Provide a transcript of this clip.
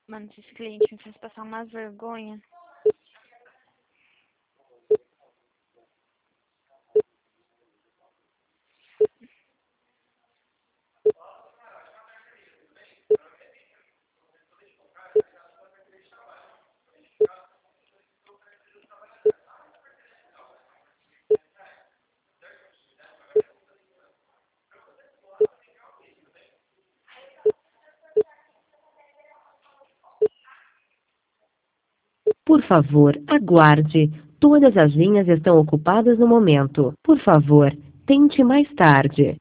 Mano, esse cliente me faz passar uma vergonha. Por favor, aguarde. Todas as linhas estão ocupadas no momento. Por favor, tente mais tarde.